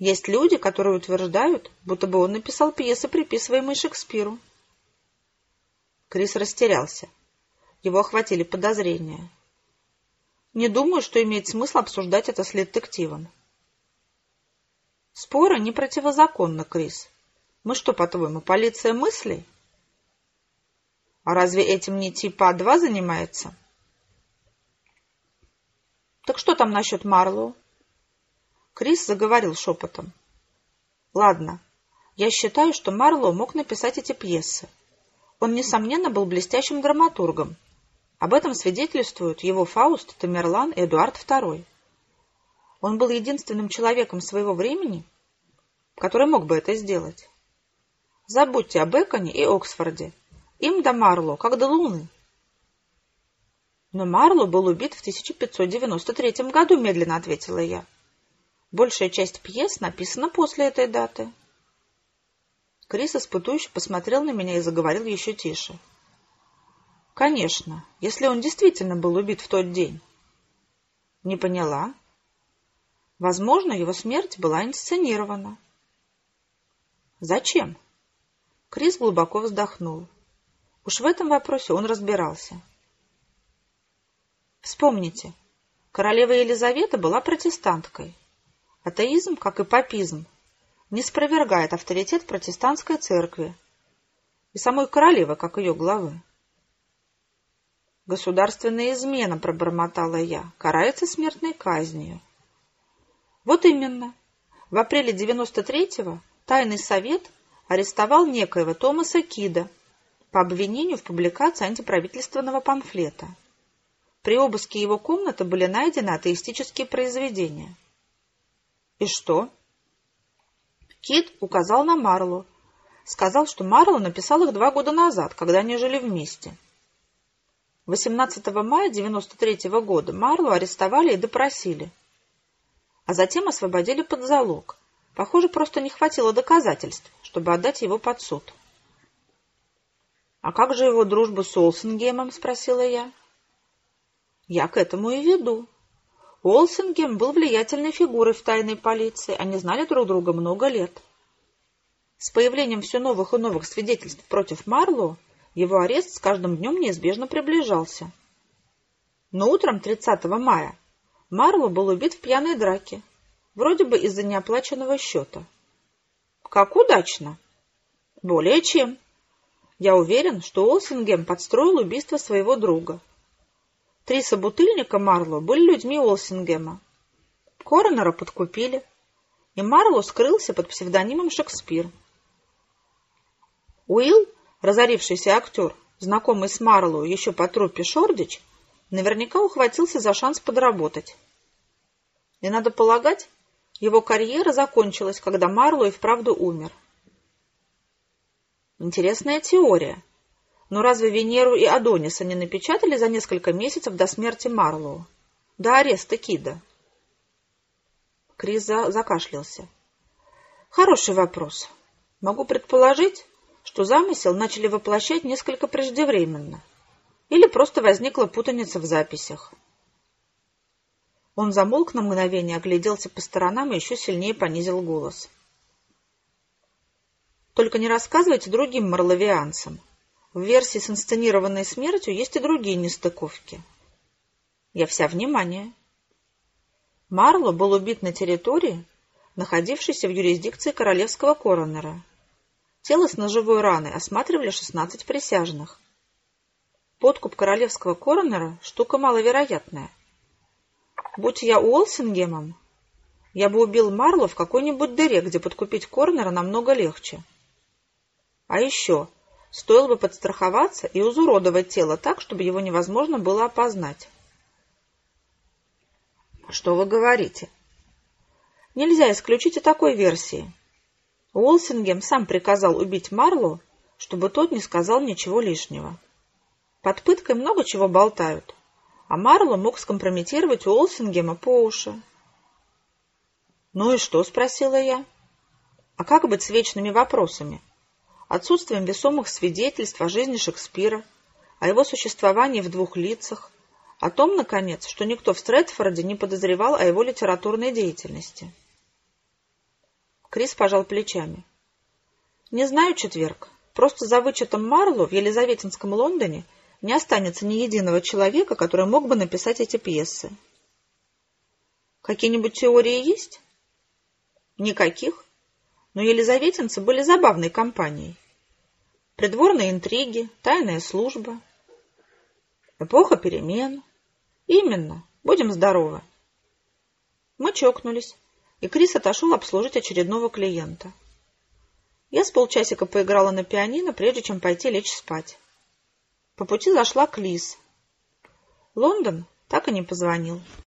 Есть люди, которые утверждают, будто бы он написал пьесы, приписываемые Шекспиру. Крис растерялся. Его охватили подозрения. Не думаю, что имеет смысл обсуждать это с детективом. Споры не противозаконны, Крис. Мы что, по-твоему, полиция мыслей? А разве этим не типа А2 занимается? Так что там насчет Марлоу? Крис заговорил шепотом. Ладно, я считаю, что Марлоу мог написать эти пьесы. Он, несомненно, был блестящим драматургом. Об этом свидетельствуют его Фауст, Тамерлан и Эдуард II. Он был единственным человеком своего времени, который мог бы это сделать. Забудьте о Бэконе и Оксфорде. Им до Марлоу, как до Луны. Но Марлоу был убит в 1593 году, медленно ответила я. Большая часть пьес написана после этой даты. Крис испытующе посмотрел на меня и заговорил еще тише. Конечно, если он действительно был убит в тот день. Не поняла. Возможно, его смерть была инсценирована. Зачем? Крис глубоко вздохнул. Уж в этом вопросе он разбирался. Вспомните, королева Елизавета была протестанткой. Атеизм, как и папизм, не спровергает авторитет протестантской церкви и самой королевы, как ее главы. Государственная измена, пробормотала я, карается смертной казнью. Вот именно. В апреле 93-го Тайный совет арестовал некоего Томаса Кида по обвинению в публикации антиправительственного памфлета. При обыске его комнаты были найдены атеистические произведения. И что? Кид указал на Марлоу. Сказал, что Марлоу написал их 2 года назад, когда они жили вместе. 18 мая 93 года Марлоу арестовали и допросили, а затем освободили под залог. Похоже, просто не хватило доказательств, чтобы отдать его под суд. — А как же его дружба с Уолсингемом? — спросила я. — Я к этому и веду. Уолсингем был влиятельной фигурой в тайной полиции, они знали друг друга много лет. С появлением все новых и новых свидетельств против Марлоу его арест с каждым днем неизбежно приближался. Но утром 30 мая Марлоу был убит в пьяной драке, вроде бы из-за неоплаченного счета. Как удачно! Более чем. Я уверен, что Уолсингем подстроил убийство своего друга. 3 собутыльника Марлоу были людьми Уолсингема. Коронера подкупили, и Марлоу скрылся под псевдонимом Шекспир. Уилл, разорившийся актер, знакомый с Марлоу еще по труппе Шордич, наверняка ухватился за шанс подработать. И, надо полагать, его карьера закончилась, когда Марлоу и вправду умер. Интересная теория. Но разве Венеру и Адониса не напечатали за несколько месяцев до смерти Марлоу? До ареста Кида? Крис закашлялся. Хороший вопрос. Могу предположить, что замысел начали воплощать несколько преждевременно. Или просто возникла путаница в записях. Он замолк на мгновение, огляделся по сторонам и еще сильнее понизил голос. Только не рассказывайте другим марловианцам. В версии с инсценированной смертью есть и другие нестыковки. Я вся внимание. Марлоу был убит на территории, находившейся в юрисдикции королевского коронера. Тело с ножевой раной осматривали 16 присяжных. Подкуп королевского коронера – штука маловероятная. Будь я Уолсингемом, я бы убил Марлоу в какой-нибудь дыре, где подкупить коронера намного легче. А еще стоило бы подстраховаться и изуродовать тело так, чтобы его невозможно было опознать. Что вы говорите? Нельзя исключить и такой версии. Уолсингем сам приказал убить Марлоу, чтобы тот не сказал ничего лишнего. Под пыткой много чего болтают, а Марлоу мог скомпрометировать Уолсингема по уши. «Ну и что?» — спросила я. «А как быть с вечными вопросами? Отсутствием весомых свидетельств о жизни Шекспира, о его существовании в 2 лицах, о том, наконец, что никто в Стрэдфорде не подозревал о его литературной деятельности». Крис пожал плечами. Не знаю, четверг. Просто за вычетом Марло в Елизаветинском Лондоне не останется ни единого человека, который мог бы написать эти пьесы. Какие-нибудь теории есть? Никаких. Но елизаветинцы были забавной компанией. Придворные интриги, тайная служба. Эпоха перемен. Именно. Будем здоровы. Мы чокнулись, и Крис отошел обслужить очередного клиента. Я с полчасика поиграла на пианино, прежде чем пойти лечь спать. По пути зашла к Лиз. Лондон так и не позвонил.